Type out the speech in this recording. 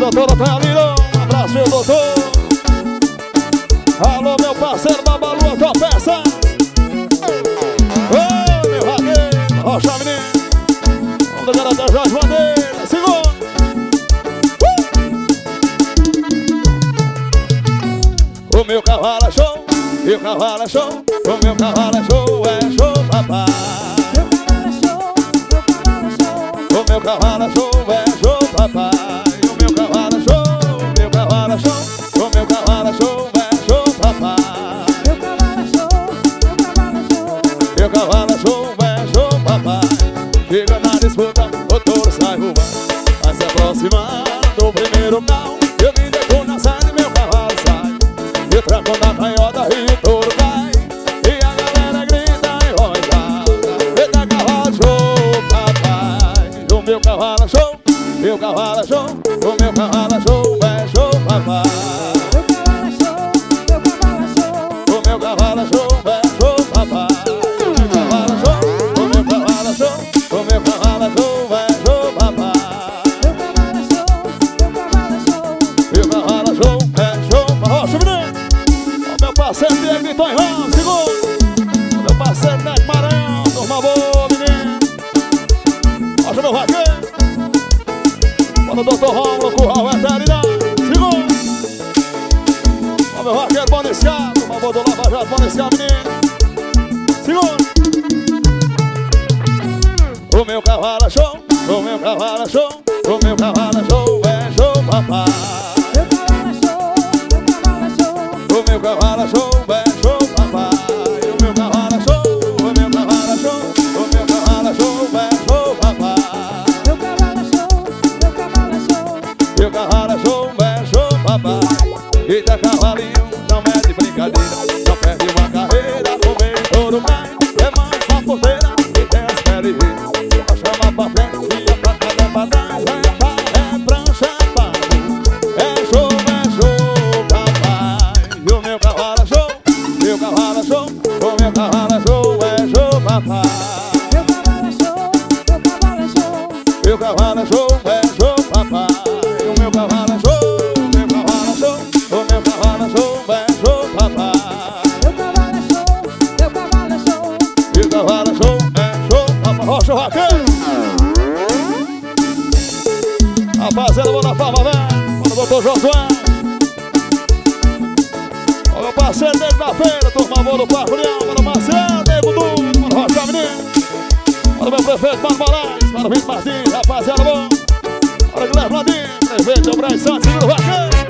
doutora Thalina, um abraço, meu doutor. Alô, meu parceiro Babalu, a tua peça. Ô, meu vaqueiro, rocha menino. Vamos da garota Jorge Bandeira, segura. O meu cavalo é show, e o cavalo é show. O meu cavalo é show, papai. O meu cavalo é show, papai. O meu cavalo é show, o meu cavalo é show. O meu cavalo é show, papai. Meu cavalo é show, papai. Chega na disputa, o touro sai voando. Vai se aproximando do primeiro carro. Eu me deito na série, meu cavalo sai. Eu tranco na canhota e o touro cai. E a galera grita em voz alta: eita, cavalo show, papai. O meu cavalo é show, meu cavalo é show. O meu cavalo é show, papai. O meu cavalo é show, papai. O meu cavalo é show, o meu cavalo é show, papai. Meu cavalo é show, rocha menino. O meu parceiro Diego de Tonhão, segundo. O meu parceiro Neto Maranhão, turma boa, menino. Rocha meu vaqueiro. Quando o doutor Rômulo, curral veterinário, segundo. O meu vaqueiro Boniscar, turma boa do Lava Jato, Boniscar, menino. Segundo. O meu cavalo é show, o meu cavalo é show. O meu cavalo é show, papai. O meu cavalo é show, papai. O meu cavalo é show, o meu cavalo é show. O meu cavalo é show, papai. Meu cavalo é show, papai. Eita, cavalinho, não é de brincadeira. Não perde uma carreira, o meio todo cai. É mais uma porteira e tem as pernas. Chama pra frente, via pra cá, pra trás. É prancha, é pago. É show, papai. E o meu cavalo é show, meu cavalo é show. O meu cavalo é show, papai. Meu cavalo é show, papai. O meu cavalo é show, meu cavalo é show. O meu cavalo é show, papai. Meu cavalo é show, papai. Rocha, vaqueiro. Rapaziada, vou na palma, velho. Para o doutor Josué. O meu parceiro dele na feira, turma boa do Parque União. Para o Marcelo, Nego Dudu, para o Rocha menino. Para o meu prefeito Mano Moraes, para o Vitor Martins, rapaziada boa. Para o Guilherme Blandinho, prefeito do Braz Santos, segundo vaqueiro.